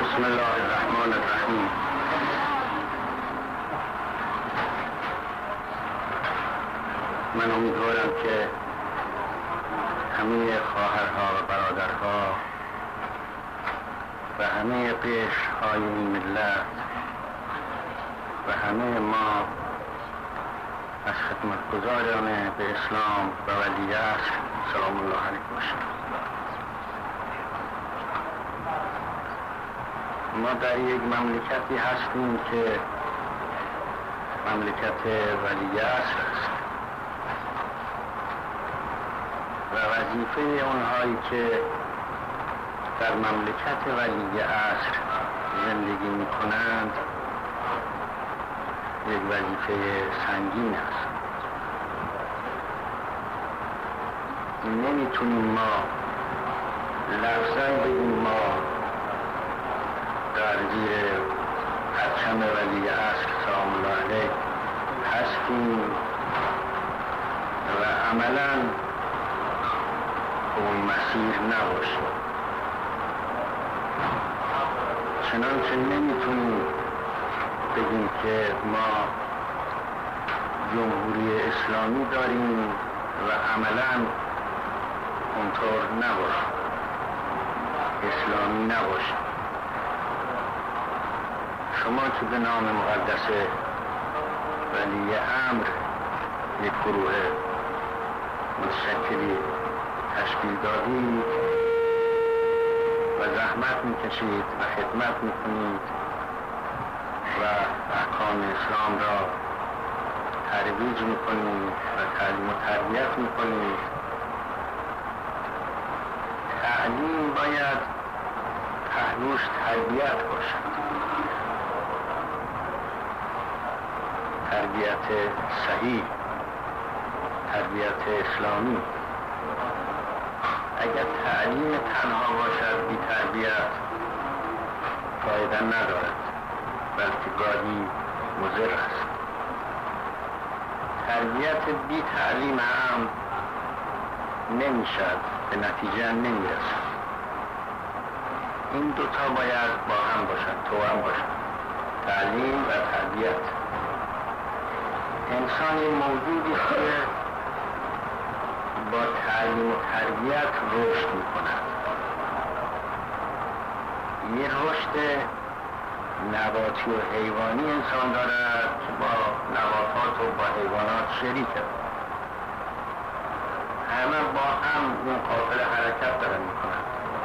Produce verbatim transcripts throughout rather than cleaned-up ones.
بسم الله الرحمن الرحیم. من امیدوارم که همه خواهرها و برادرها و همه قشرهای این ملت و همه ما از خدمتگزاران به اسلام و ولی عصر سلام الله علیه باشیم. ما در یک مملکتی هستیم که مملکت ولی عصر است و وظیفه اونهایی که در مملکت ولی عصر زندگی می کنند یک وظیفه سنگین است. نمیتونیم ما لفظاً بگیم ما در زیر پرچم ولی عصر سلام الله علیه هستیم و عملاً اون مسیر نباشیم. چنانچه نمیتونیم بگیم که ما جمهوری اسلامی داریم و عملاً اونطور نباشیم، اسلامی نباشیم. شما که به نام مقدس ولی امر یک گروه متشکلی تشکیل دادید و زحمت میکشید و خدمت میکنید و احکام اسلام را ترویج میکنید و تعلیم و تربیت میکنید. تعلیم باید پهلوش تربیت باشد، تربیت صحیح، تربیت اسلامی. اگر تعلیم تنها باشد بی تربیت فایده ندارد، بلکه گاهی مضر است. تربیت بی تعلیم هم نمیشد، به نتیجه نمیرسد. این دوتا باید با هم باشد، توأم باشد، تعلیم و تربیت. انسان موجودی که با تعلیم و تربیت رشد می‌کند. یه رشد نباتی و حیوانی انسان دارد که با نباتات و با حیوانات شریکه. همه با هم این قافله حرکت دارن می‌کنند.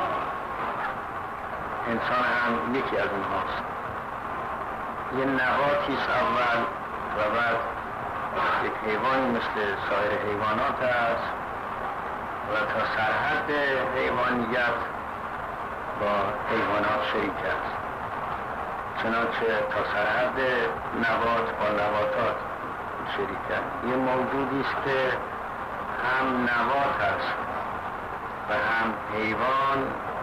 انسان هم یکی از اونهاست. یه نباتی است اول و بعد یک حیوانی مثل سایر حیوانات است و تا سرحد حیوانیت با حیوانات شریک است. چنانچه تا سرحد نبات با نباتات شریک است. یه موجودی است که هم نبات است و هم حیوان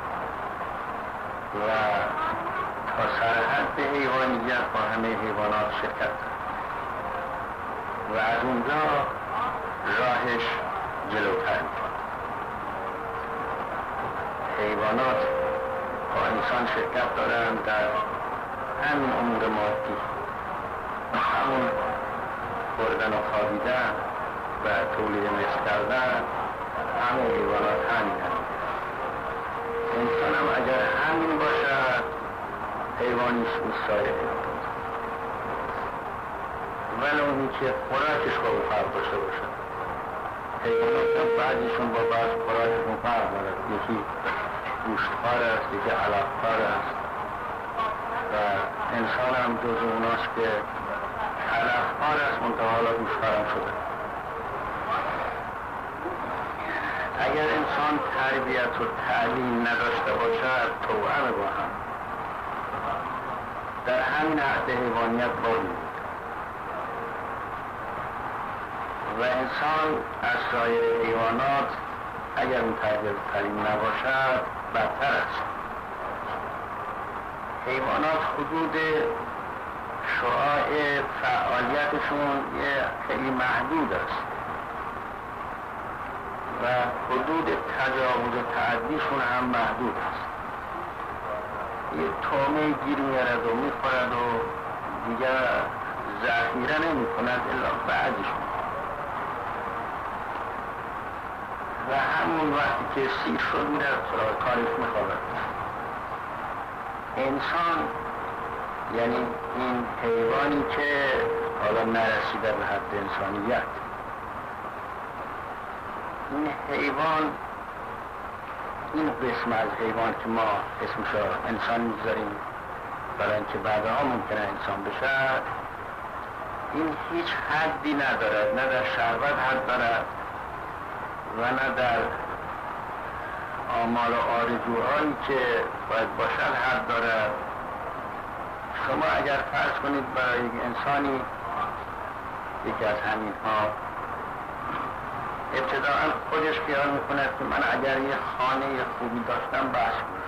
و تا سرحد حیوانیت با همه حیوانات شرکت است و از اونجا راهش جلوتر می‌کنه. حیوانات با انسان شرکت دارند در همین امور مادی، همون خوردن و خوابیدن و تولید مثل کردن. همون حیوانات همین هست. انسان هم اگر همین باشد حیوانیش سایر ولی اونی که خوراکش با او فرق داشته باشد. حیوانات هم بعضیشون با بعض خوراکشون فرق دارد. یکی گوشتخوار است، یکی علفخوار است و انسان هم جز اوناست که علفخوار است منتها حالا گوشتخوار هم شده. اگر انسان تربیت و تعلیم نداشته باشد توأم با هم در همین حد حیوانیت باقی و انسان از سایر حیوانات اگر اون تربیت و تعلیم نباشد بدتر است. حیوانات حدود شعاع فعالیتشون یه خیلی محدود است و حدود تجاوز و تعدیشون هم محدود است. یه تومه گیر میارد و میخورد و دیگر ذخیره نمی کند الا بعدشون و همون وقتی که سیر شد میره سراغ کارش میخوابد. انسان یعنی این حیوانی که حالا نرسیده به حد انسانیت، این حیوان، این قسم از حیوان که ما اسمش رو انسان میذاریم برای اینکه بعدها ممکنه انسان بشه، این هیچ حدی ندارد، نه در شهوت حد دارد و نه در آمال و آرزوهایی که باید باشد حد دارد. شما اگر فرض کنید برای یک انسانی، یکی از همین ها ابتداء خودش خیال میکند که من اگر یه خانه خوبی داشتم بس بود،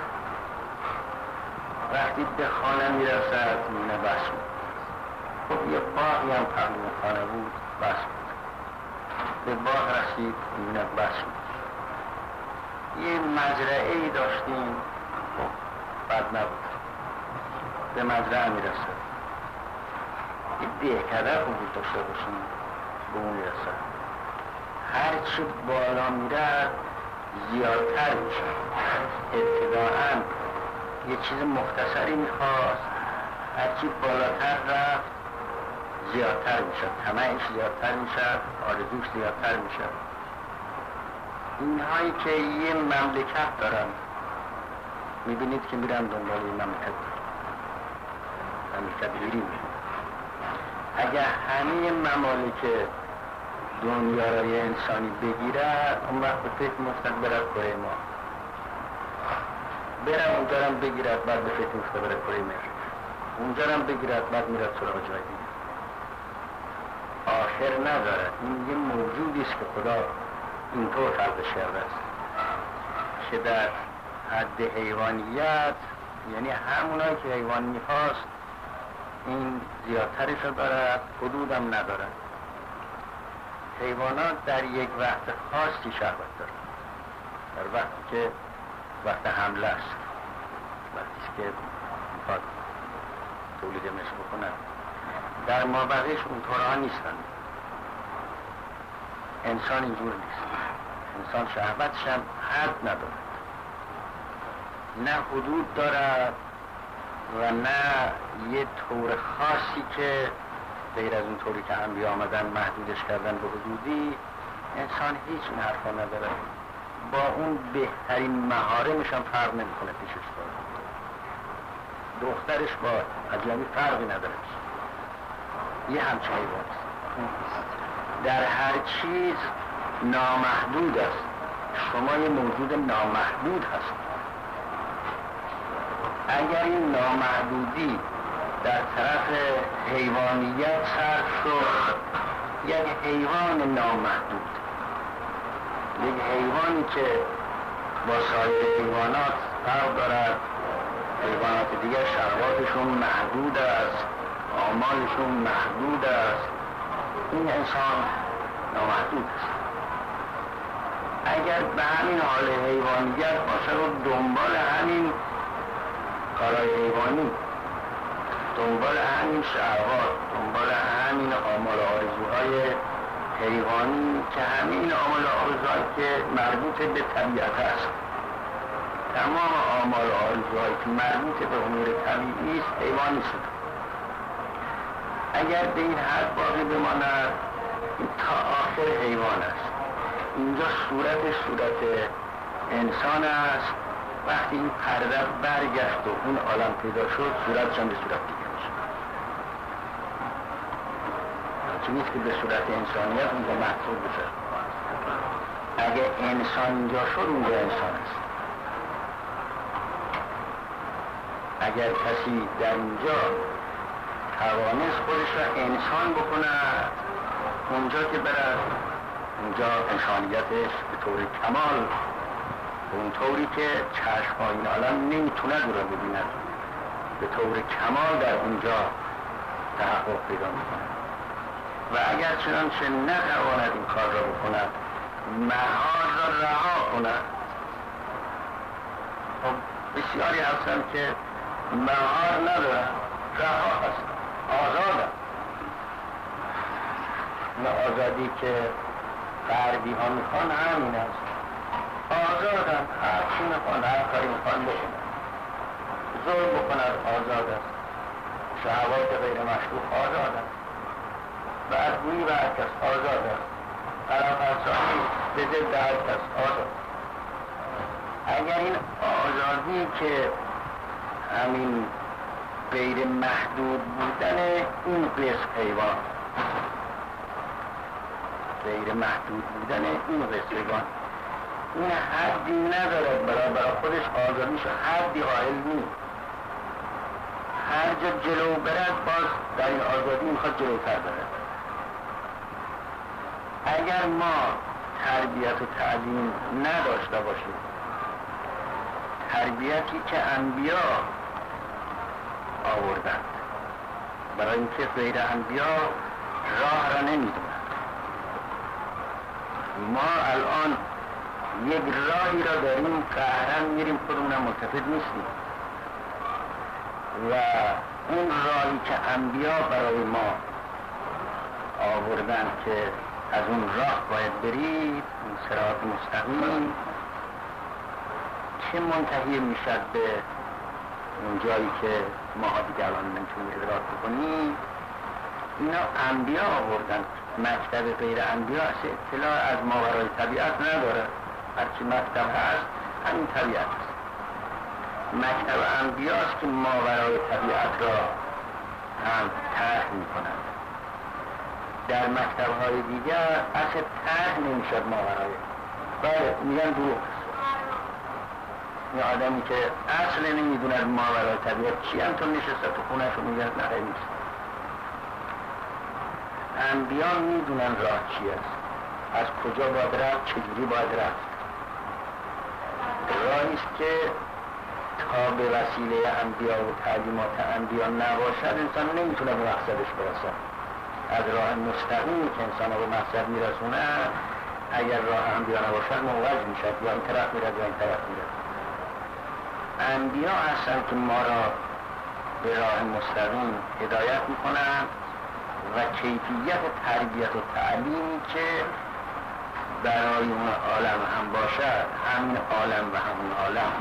وقتی به خانه میرسد میونه بس بود، خب یه باقی هم قبل خانه بود بس بود، به باغ رسید میونه بس بود، یه مزرعه ای داشتیم خب بد نبود، به مزرعه میرسد، یه دهکده خوبی داشته باشیم به اون میرسد. هرچی بالا میرد زیادتر میشه. ابتداعاً یه چیز مختصری میخواست، هرچی بالاتر رفت زیادتر میشه، طمعش زیادتر میشه، آرزوش زیادتر میشه. اینهایی که یه مملکت دارن میبینید که میرن دنبال یه مملکت مملکت گیری میشه. اگر همه ممالک دنیا را یه انسانی بگیرد اون وقت به فکر مفتد برد کره ما، برم اونجا هم بگیرد بعد به فکر مفتد برد کره مریخ، اونجا هم بگیرد بعد میرد سراغ جای دیگه، آخر ندارد. این یه موجودی است که خدا اینطور خلقش کرده است که در حد حیوانیت، یعنی همونایی که حیوان میخواست این زیادترش رو دارد، حدودم ندارد. حیوانات در یک وقت خاصی شهوت دارند، در وقتی که وقت حمله است، وقتی که میخواد تولید مثل بکنند. در مابقیش اونطورها نیستند. انسان اینجور نیست. انسان شهوتش هم حد ندارد، نه حدود دارد و نه یه طور خاصی که غیر از اون طوری که انبیا آمدن محدودش کردن به حدودی. انسان هیچ این حرفا نداره، با اون بهترین مهارمش هم فرق نمیکنه پیشش داره، دخترش با اجنبی فرقی نداره، یه همچه حیوان است. در هر چیز نامحدود است. شما یه موجود نامحدود هست. اگر این نامحدودی در طرف حیوانیت صرف شد، یک حیوان نامحدود، یک حیوانی که با سایر حیوانات فرق دارد. حیوانات دیگر شهواتشون محدود است، آمالشون محدود است، این انسان نامحدود است. اگر به همین حال حیوانیت باشه و دنبال همین کارهای حیوانی، دنبال همین شهوات، دنبال همین آمال و آرزوهای حیوانی که همین آمال و آرزوهایی که مربوط به طبیعت است، تمام آمال و آرزوهایی که مربوط به امور طبیعی است حیوانی شد. اگر به این حد باقی بماند تا آخر حیوان است. اینجا صورت صورت انسان است. وقتی این پرده برگشت و اون عالم پیدا شد صورتش هم به صورت دیگه میشه. چون نیست که به صورت انسانیت اونجا محصول بشه. اگه انسان اینجا شد اونجا انسان است. اگر کسی در اینجا توانست خودش را انسان بکنه، اونجا که برد اونجا انسانیتش به طور کمال، اون طوری که چشم ها این عالم نمیتونه دو را ببیند، به طور کمال در اونجا تحقق پیدا میکنه. و اگر چنانچه نتواند این کار را بکند، محال را رها کند. خب بسیاری هستند که مهار ندارن، رها هست، آزادن. نه آزادی که غربی ها میخوان همین است، آزادن، هر چی میخوان، هر کاری میخوان بکنن، ظلم بکنن آزاد است، شهوات غیر مشروع آزاد است، بدگویی به هر کس آزاد است، طرف‌افزایی به ضد هر کس آزاد. اگر این آزادی که همین غیر محدود بودن این قسم حیوان، غیر محدود بودن این قسم حیوان، این حدی نداره، برای برای خودش آزادیش حدی قائل نیست. هر جا جلو برد باز در این آزادی میخواد جلوتر برد. اگر ما تربیت و تعلیم نداشته باشیم، تربیتی که انبیا آوردند، برای اینکه غیر انبیا راه را نمیدونند، ما الان یک راهی را داریم قهرن میریم، خودمونم ملتفت نیستیم و اون راهی که انبیا برای ما آوردن که از اون راه باید برید، اون صراط مستقیم که منتهی میشد به اون جایی که ما دیگه الان نمیتونیم ادراک بکنیم، اینا انبیا آوردن. مکتب غیر انبیا اطلاع از ماورای طبیعت نداره، هرچی مکتب هست همین طبیعت است. مکتب انبیاست که ماورای طبیعت را هم طرح میکنند. در مکتب های دیگر اصلا طرح نمیشد ماورای، بله میگن دروغ است. یه آدمی که اصلا نمیدوند ماورای طبیعت چی هم تو نشسته تو خونش رو میگن نه نیست. انبیا میدونن راه چی است، از کجا باید رفت، چجوری باید رفت. راهی است که تا به وسیله انبیا و تعلیمات انبیا نباشد انسان نمیتونه به مقصدش برسد. از راه مستقیمی که انسان رو به مقصد میرسونه اگر راه انبیا نباشد موج میشد، یا این طرف میرد یا این طرف میرد. انبیا هستن که ما را به راه مستقیم هدایت میکنن و کیفیت تربیت و تعلیمی که برای اون عالم هم باشد، همین عالم و همون عالم.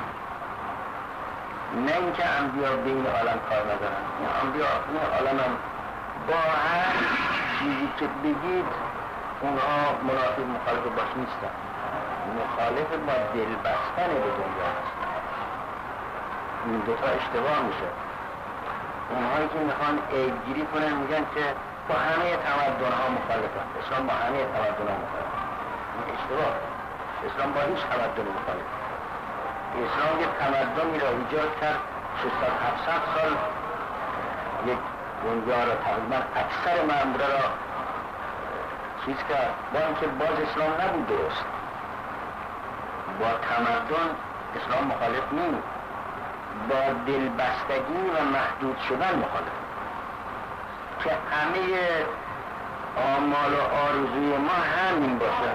نه اینکه انبیا به این عالم کار ندارن، این انبیا این عالم هم با هر چیزی که بگید اونها منافق مخالف باش نیستن، مخالف با دل بستن به دنیا هستن. این دوتا اشتباه میشه. اونهایی که میخوان عیبگیری کنن میگن که با همه تمدن ها مخالفن، اسلام با همه تمدن ها مخالفن. این اشتباه. اسلام با هیچ تمدن مخالف. اسلام یک تمدنی را ایجاد کرد، ششصد هفتصد سال یک دنیا را تقریبا اکثر ممبره را چیز کرد، با اینکه باز اسلام نبود درست. با تمدن اسلام مخالف نیست، با دلبستگی و محدود شدن مخالف، که همه آمال و آرزوی ما همین باشه،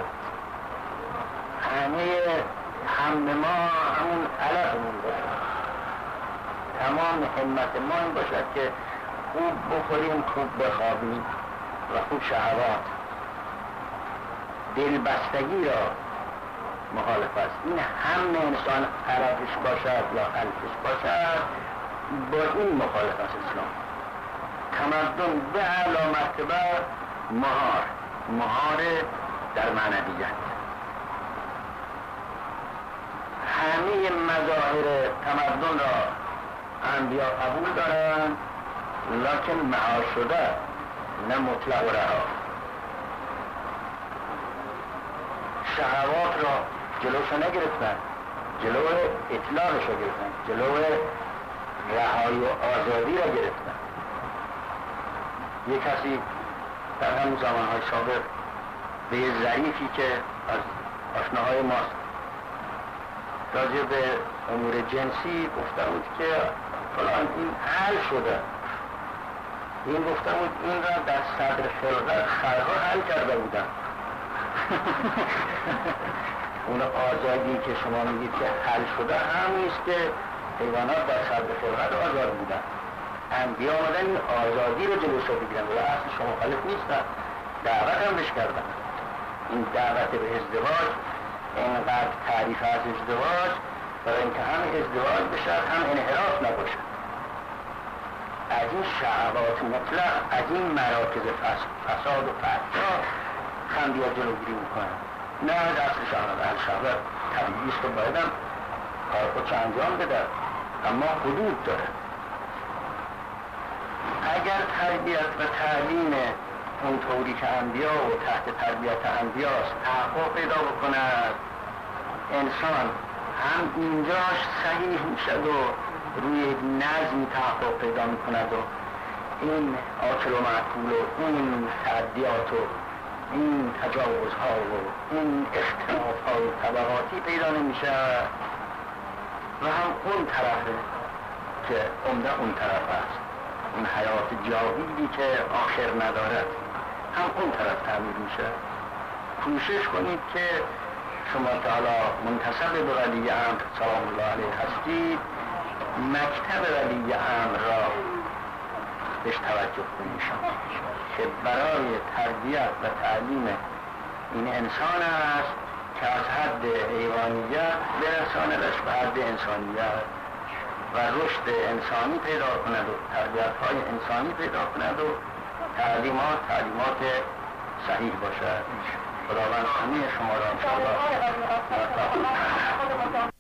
همه هم ما همون علفمون باشه، تمام همت ما این باشد که خوب بخوریم، خوب بخوابیم و خوب شهوات. دلبستگی را مخالف است. این هم انسان طرفش باشد یا خلفش باشد با این مخالف است اسلام. تمدن به اعلی مرتبه مهار مهار در معنویت. همه مظاهر تمدن را انبیا قبول دارند، لکن مهار شده، نه مطلق و رها. شهوات را جلوش نگرفتن، جلو اطلاقش را گرفتن، جلو رهایی و آزادی را گرفتن. یک کسی در همون زمانهای سابق به یه ظریفی که از آشناهای ماست راجع به امور جنسی گفته بود که فلان این حل شده، این گفته بود این را در صدر خلقت خلقها حل کرده بودن. اون آزادی که شما میگید که حل شده همیست که حیوانات در صدر خلقت آزاد بودن، انبیا آمدن این آزادی رو جلوش رو بگیرن و اصل شما مخالف نیستن، دعوت هم بهش کردن. این دعوت به ازدواج اینقدر تعریف از ازدواج برای اینکه هم ازدواج بشه هم انحراف نباشه، از این شهوات مطلق، از این مراکز فساد و فحشا هم بیا جلوگیری میکنن. نه از اصل شهوات، اهل شهوات طبیعی است و باید هم کار خودش انجام بده، اما حدود داره. اگر تربیت و تعلیم اون طوری که انبیا و تحت تربیت انبیاست تحقق پیدا بکند، انسان هم اینجاش صحیح میشد و روی نظمی تحقق پیدا میکند و این آکل و معقول و این تعدیات و این تجاوزها و این اختلاف‌های طبقاتی پیدا نمیشه و هم اون طرفه که عمده اون طرف است، این حیات جاویدی که آخر ندارد، هم اون طرف تعمیر میشه. کوشش کنید که شما که حالا منتسب به ولی امر سلام الله علیه هستید، مکتب ولی امر را بهش توجه کنید که برای تربیت و تعلیم این انسان است که از حد حیوانیت برساندش به حد انسانیت و رشد انسانی پیدا کند و تربیت های انسانی پیدا کند و تعلیمات تعلیمات صحیح باشد. خداوند همه شما را انشاءالله